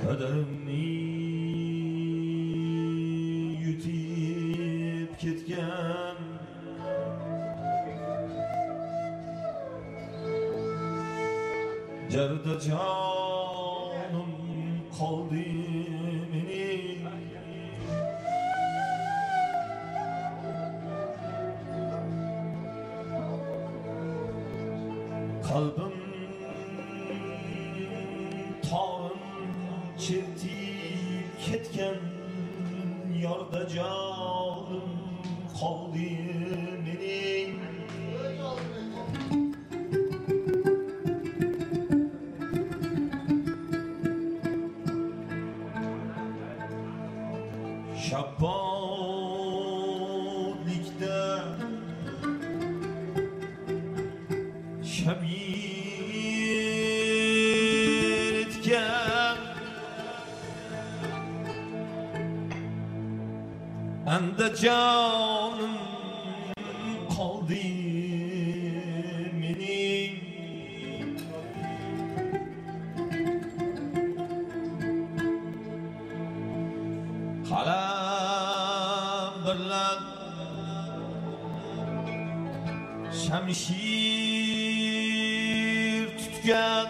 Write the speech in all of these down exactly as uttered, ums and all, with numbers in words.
Kaderimni yutib ketgan jarda jonim qoldi mening qalbim torim chertib ketgan yorda jonim qoldi mening shabbodlikda shabir etgan anda jonim qoldi mening qalam bilan shamshir tutgan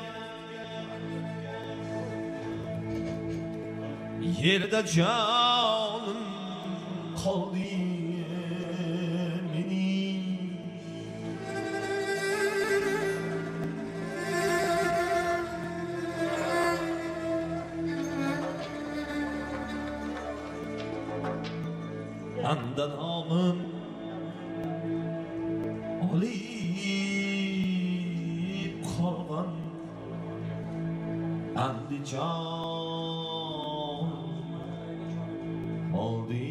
yerda jonim qoldi mening anda nomim olib qolgan Andijon oldi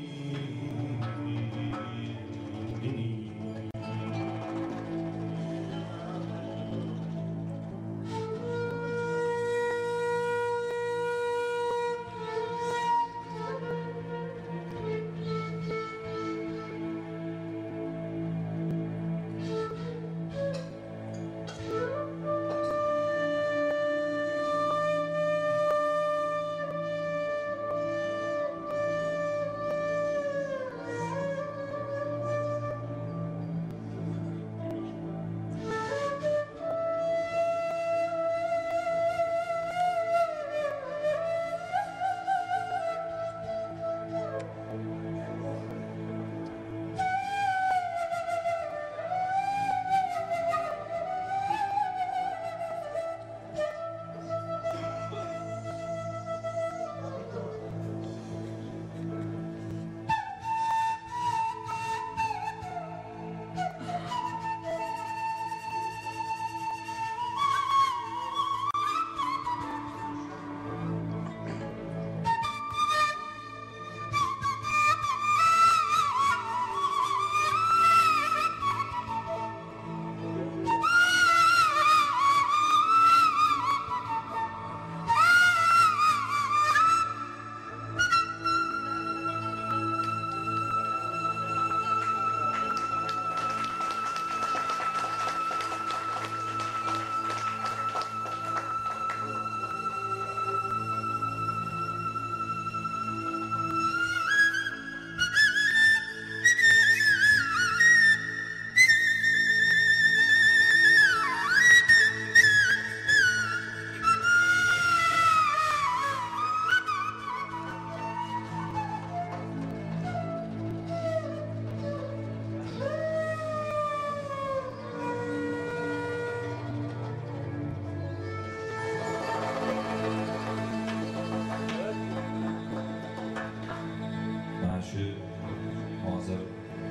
hozir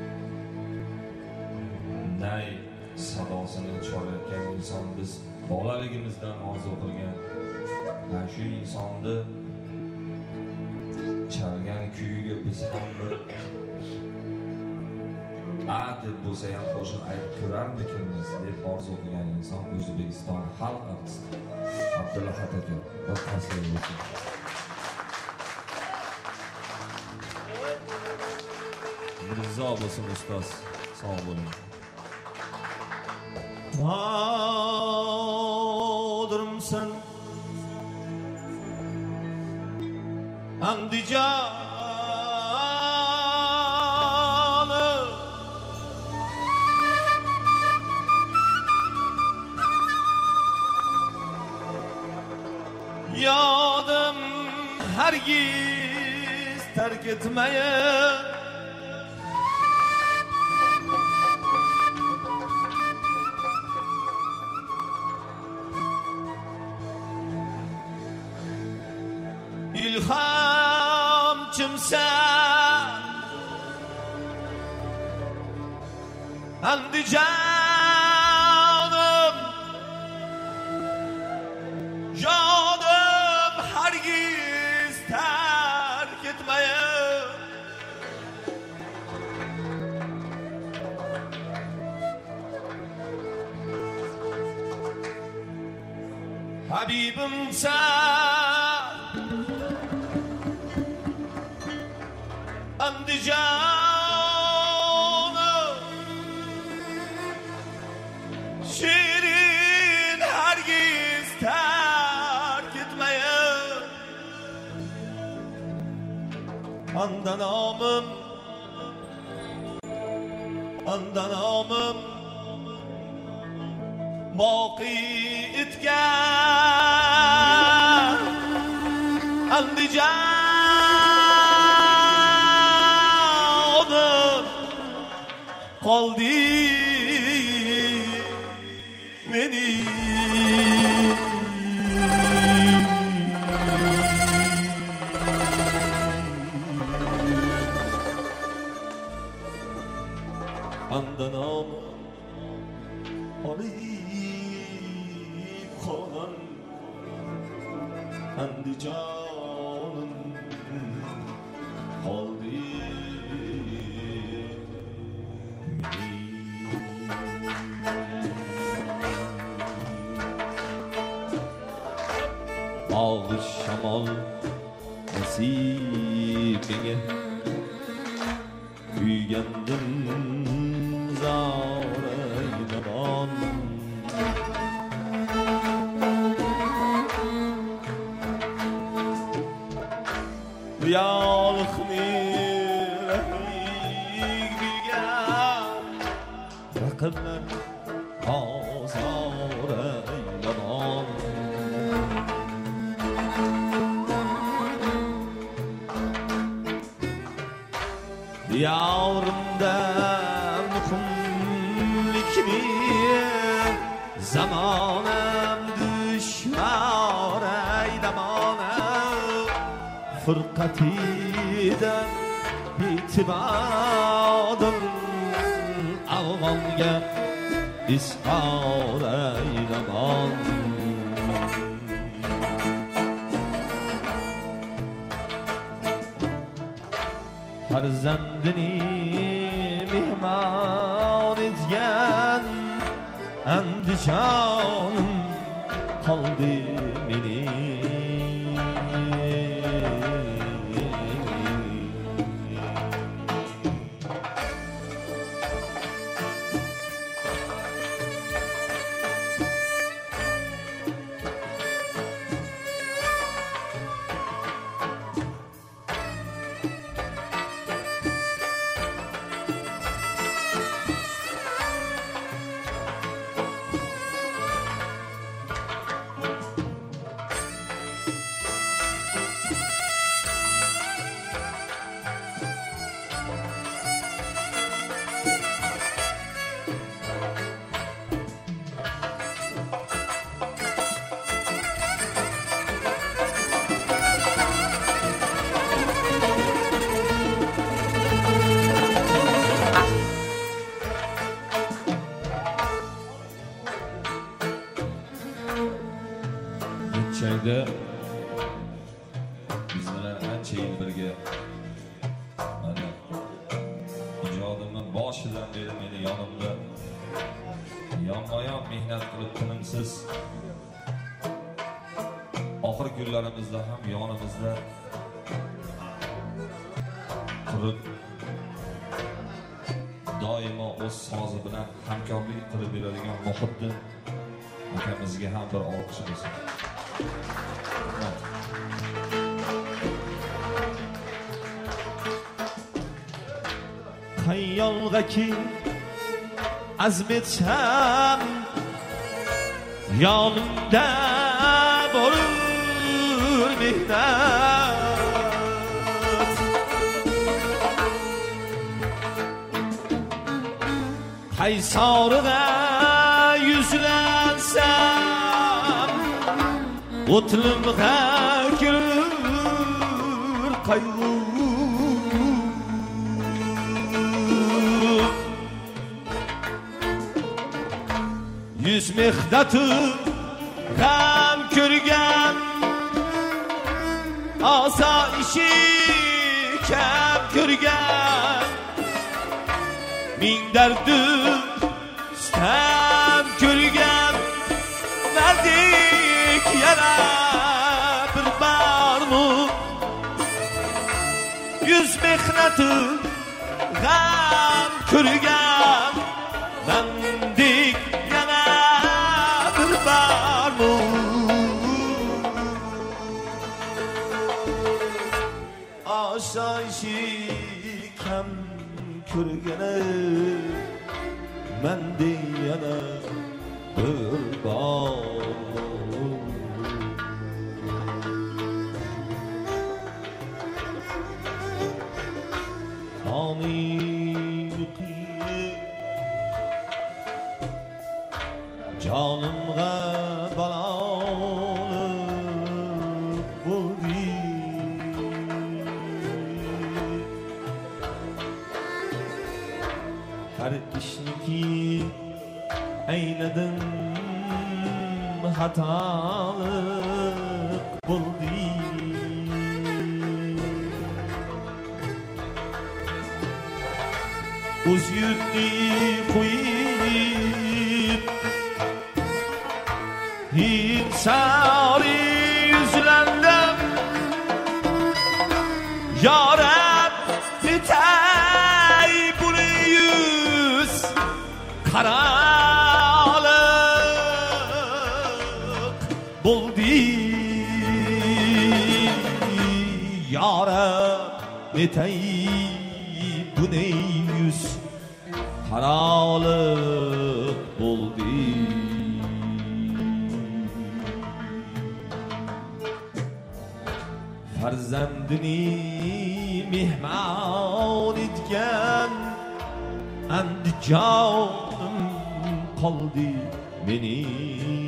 nay sadosini cholayotgan inson biz bolaligimizdan orzu qilgan mana shu insonni chalgan kuyiga biz ham bir a deb bo'lsa ham qo'shiq aytib ko'rarmikimiz deb orzu qilgan inson O'zbekiston xalq artisti Abdulahat aka. Rahmatli bo'lsin. Mirzo bo'lsin ustoz, sog' bo'ling. Mağdurumsan Andijanım yodim hargiz terk etmeyin. İlhamçımsa Andijanım yodim hargiz terk etmeyin. Habibimsa Andijanım şirin hargiz terk etmeyin. Andanamım Andanamım boqi etgan Andijan qoldi meni andanam olib qolgan Andijonim qoldi Ağış şamal nasibine Büyügendim zareyleman Rüyalıkni rahmik bilgen Rakımlar azareyleman Yavrimdan muhimlikni zamonam dushman aydamonam furqatidan itibodim afg'onga ishor aydamon farzandini mehmon etgan Andijonim qoldi mening Chayda bizlar ancha yil birga mana ijodimning boshidan beri meni yonimda yonma-yon mehnat qilib tinimsiz oxirgi kunlarimizda ham yonimizda turib doimo o'z sozi bilan hamkorlik qilib beradigan Muhiddin akamizga ham bir olqish bo'lsin. Hayyolga ki azmetsam yonimda bo'lur mehnat. Qaysoriga yuzlansam o'tlimga kirir qayg'u. Yüz mehnatı gam ko'rgan osoyishi kam ko'rgan ming dardi sitam ko'rgan nardik yana bir bormi? Yüz mehnatı gam ko'rgan nardik osoyishi kam ko'rgani mende yana bir bor. Canımga balolik bo'ldi. Har ishniki ayladim xatolik bo'ldi. O'z yurtni qo'yib insari yüzlendim. Ya Rab bitay bunu yüz karalık buldu. Ya Rab bitay bunu yüz karalık buldu. Farzandini mehmon etgan Andijonim qoldi mening.